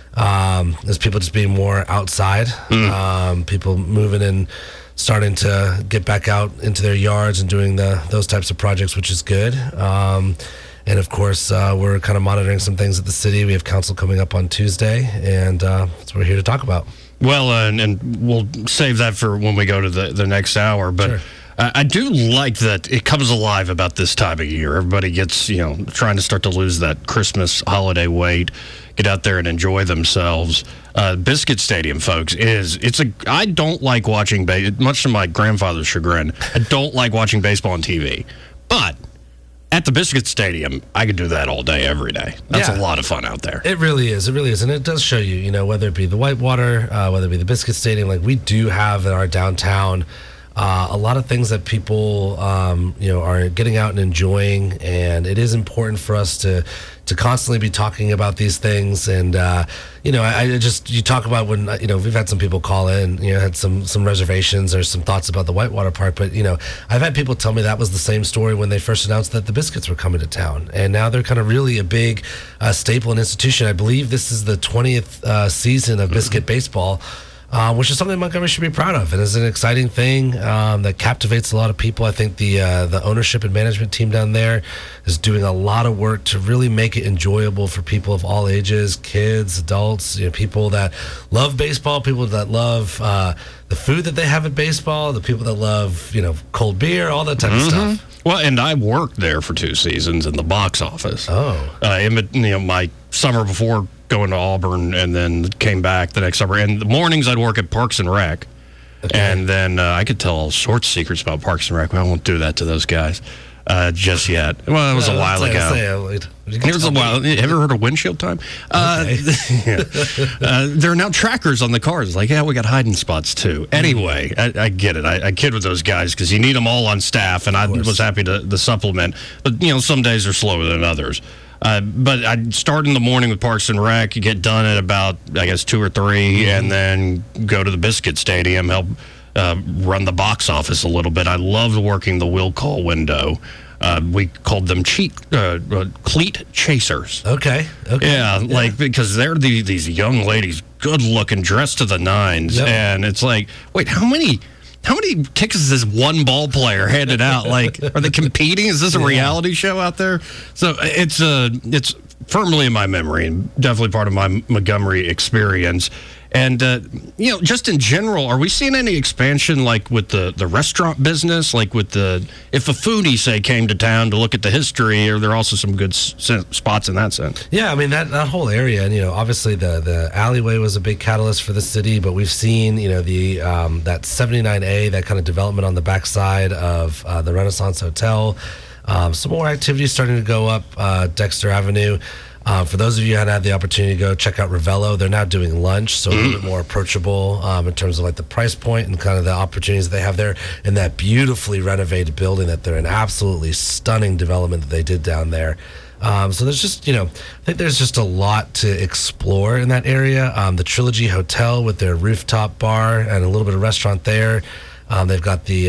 is people just being more outside, people moving and starting to get back out into their yards and doing those types of projects, which is good. And of course, we're kind of monitoring some things at the city. We have council coming up on Tuesday, and that's what we're here to talk about. Well, and we'll save that for when we go to the next hour. But Sure. I do like that it comes alive about this time of year. Everybody gets, trying to start to lose that Christmas holiday weight, get out there and enjoy themselves. Biscuit Stadium, folks, I don't like watching, much to my grandfather's chagrin, I don't like watching baseball on TV. But at the Biscuit Stadium, I could do that all day, every day. That's a lot of fun out there. It really is. It really is. And it does show you, whether it be the Whitewater, whether it be the Biscuit Stadium, like we do have in our downtown, a lot of things that people, are getting out and enjoying. And it is important for us to constantly be talking about these things. And, you talk about when, we've had some people call in, had some reservations or some thoughts about the Whitewater Park. But, I've had people tell me that was the same story when they first announced that the Biscuits were coming to town. And now they're kind of really a big staple and institution. I believe this is the 20th season of Biscuit baseball. Which is something Montgomery should be proud of. And it's an exciting thing that captivates a lot of people. I think the ownership and management team down there is doing a lot of work to really make it enjoyable for people of all ages, kids, adults, people that love baseball, people that love the food that they have at baseball, the people that love, cold beer, all that type of stuff. Well, and I worked there for 2 seasons in the box office. My summer before going to Auburn, and then came back the next summer. And the mornings I'd work at Parks and Rec. Okay. And then I could tell all sorts of secrets about Parks and Rec. Well, I won't do that to those guys just yet. Well, it was a while ago. It was a while. Have you ever heard of windshield time? Okay. There are now trackers on the cars. Like, we got hiding spots too. Anyway, I get it. I kid with those guys because you need them all on staff, and I was happy to supplement. But, some days are slower than others. But I'd start in the morning with Parks and Rec, get done at about, 2 or 3, and then go to the Biscuit Stadium, help run the box office a little bit. I loved working the will call window. We called them cleat chasers. Okay. Yeah, because they're these young ladies, good looking, dressed to the nines, and it's like, wait, how many tickets is this one ball player handed out? Like, are they competing? Is this a reality show out there? So it's firmly in my memory and definitely part of my Montgomery experience. And, just in general, are we seeing any expansion, like with the restaurant business, like with if a foodie, say, came to town to look at the history, are there also some good spots in that sense? Yeah, I mean, that whole area, and, obviously the alleyway was a big catalyst for the city, but we've seen, that 79A, that kind of development on the backside of the Renaissance Hotel. Some more activity starting to go up Dexter Avenue. For those of you who had the opportunity to go check out Ravello, they're now doing lunch, so a little bit more approachable in terms of like the price point and kind of the opportunities that they have there in that beautifully renovated building that they're an absolutely stunning development that they did down there. So there's just, I think there's just a lot to explore in that area. The Trilogy Hotel with their rooftop bar and a little bit of restaurant there. They've got the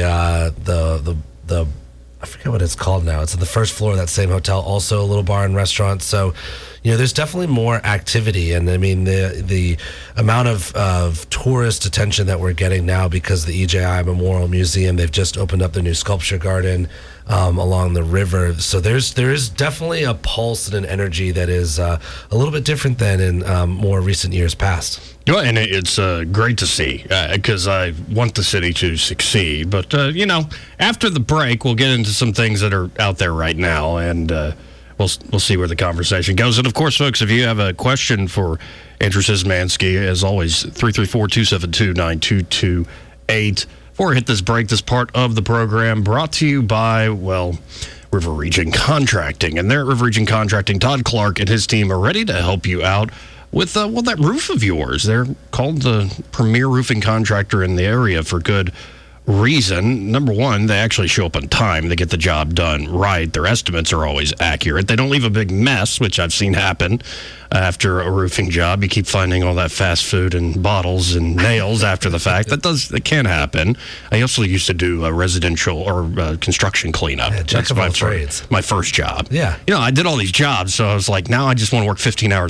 I forget what it's called now. It's on the first floor of that same hotel, also a little bar and restaurant. So, there's definitely more activity. And I mean, the amount of tourist attention that we're getting now because the EJI Memorial Museum, they've just opened up their new sculpture garden along the river. So there is definitely a pulse and an energy that is a little bit different than in more recent years past. Yeah, and it's great to see because I want the city to succeed. But, after the break, we'll get into some things that are out there right now, and we'll see where the conversation goes. And, of course, folks, if you have a question for Andrew Szymanski, as always, 334-272-9228. Before we hit this break, this part of the program brought to you by, River Region Contracting. And there at River Region Contracting, Todd Clark and his team are ready to help you out with, that roof of yours. They're called the premier roofing contractor in the area for good reason. Number one, they actually show up on time. They get the job done right. Their estimates are always accurate. They don't leave a big mess, which I've seen happen after a roofing job. You keep finding all that fast food and bottles and nails after the fact. That can happen. I also used to do a residential or construction cleanup. Yeah, That's my first job. Yeah. I did all these jobs, so I was like, now I just want to work 15 hours